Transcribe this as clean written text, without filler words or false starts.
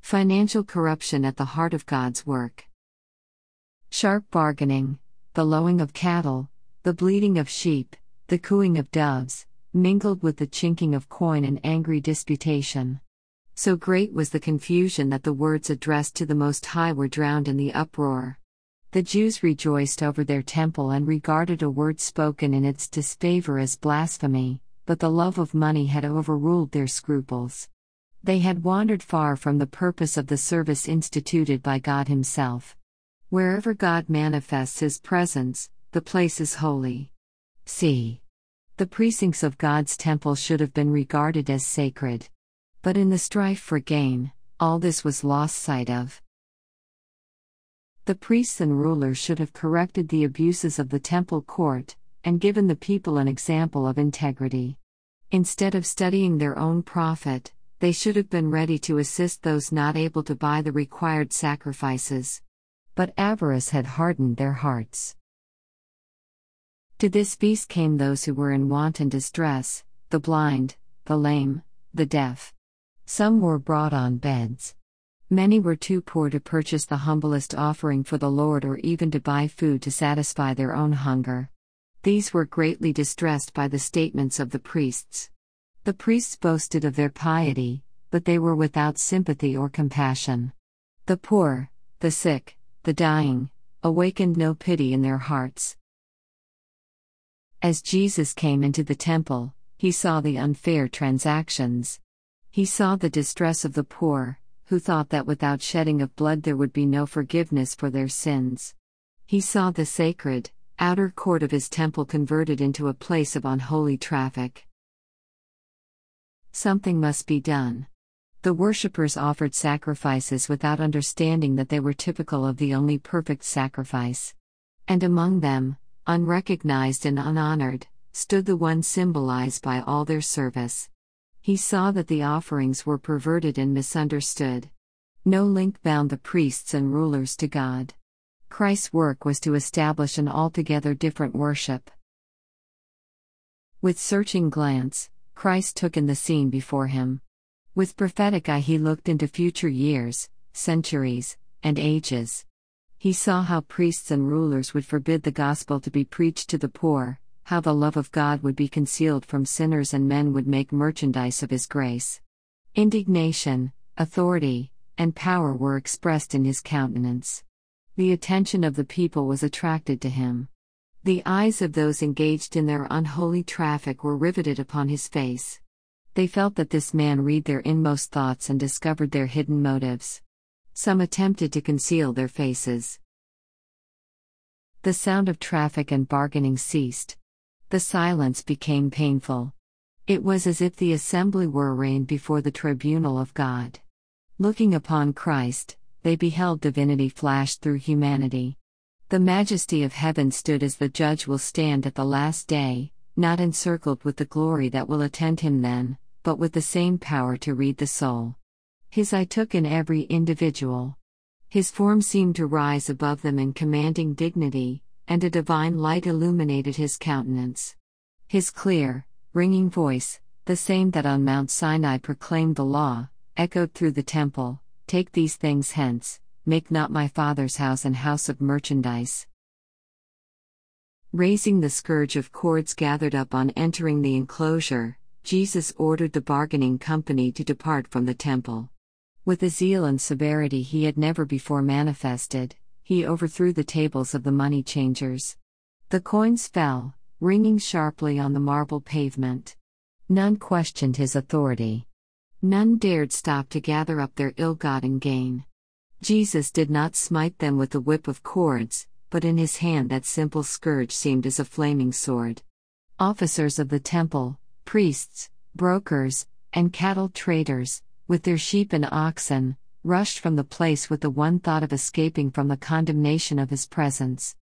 Financial corruption at the heart of God's work. Sharp bargaining, the lowing of cattle, the bleating of sheep, the cooing of doves, mingled with the chinking of coin and angry disputation. So great was the confusion that the words addressed to the Most High were drowned in the uproar. The Jews rejoiced over their temple and regarded a word spoken in its disfavor as blasphemy, but the love of money had overruled their scruples. They had wandered far from the purpose of the service instituted by God Himself. Wherever God manifests His presence, the place is holy. C. The precincts of God's temple should have been regarded as sacred. But in the strife for gain, all this was lost sight of. The priests and rulers should have corrected the abuses of the temple court, and given the people an example of integrity. Instead of studying their own profit, they should have been ready to assist those not able to buy the required sacrifices. But avarice had hardened their hearts. To this feast came those who were in want and distress, the blind, the lame, the deaf. Some were brought on beds. Many were too poor to purchase the humblest offering for the Lord or even to buy food to satisfy their own hunger. These were greatly distressed by the statements of the priests. The priests boasted of their piety, but they were without sympathy or compassion. The poor, the sick, the dying, awakened no pity in their hearts. As Jesus came into the temple, He saw the unfair transactions. He saw the distress of the poor, who thought that without shedding of blood there would be no forgiveness for their sins. He saw the sacred, outer court of His temple converted into a place of unholy traffic. Something must be done. The worshippers offered sacrifices without understanding that they were typical of the only perfect sacrifice. And among them, unrecognized and unhonored, stood the one symbolized by all their service. He saw that the offerings were perverted and misunderstood. No link bound the priests and rulers to God. Christ's work was to establish an altogether different worship. With searching glance, Christ took in the scene before Him. With prophetic eye He looked into future years, centuries, and ages. He saw how priests and rulers would forbid the gospel to be preached to the poor, how the love of God would be concealed from sinners and men would make merchandise of His grace. Indignation, authority, and power were expressed in His countenance. The attention of the people was attracted to Him. The eyes of those engaged in their unholy traffic were riveted upon His face. They felt that this man read their inmost thoughts and discovered their hidden motives. Some attempted to conceal their faces. The sound of traffic and bargaining ceased. The silence became painful. It was as if the assembly were arraigned before the tribunal of God. Looking upon Christ, they beheld divinity flash through humanity. The majesty of heaven stood as the judge will stand at the last day, not encircled with the glory that will attend Him then, but with the same power to read the soul. His eye took in every individual. His form seemed to rise above them in commanding dignity, and a divine light illuminated His countenance. His clear, ringing voice, the same that on Mount Sinai proclaimed the law, echoed through the temple, "Take these things hence, make not my Father's house an house of merchandise." Raising the scourge of cords gathered up on entering the enclosure, Jesus ordered the bargaining company to depart from the temple. With a zeal and severity He had never before manifested, He overthrew the tables of the money changers. The coins fell, ringing sharply on the marble pavement. None questioned His authority. None dared stop to gather up their ill-gotten gain. Jesus did not smite them with the whip of cords, but in His hand that simple scourge seemed as a flaming sword. Officers of the temple, priests, brokers, and cattle traders, with their sheep and oxen, rushed from the place with the one thought of escaping from the condemnation of His presence.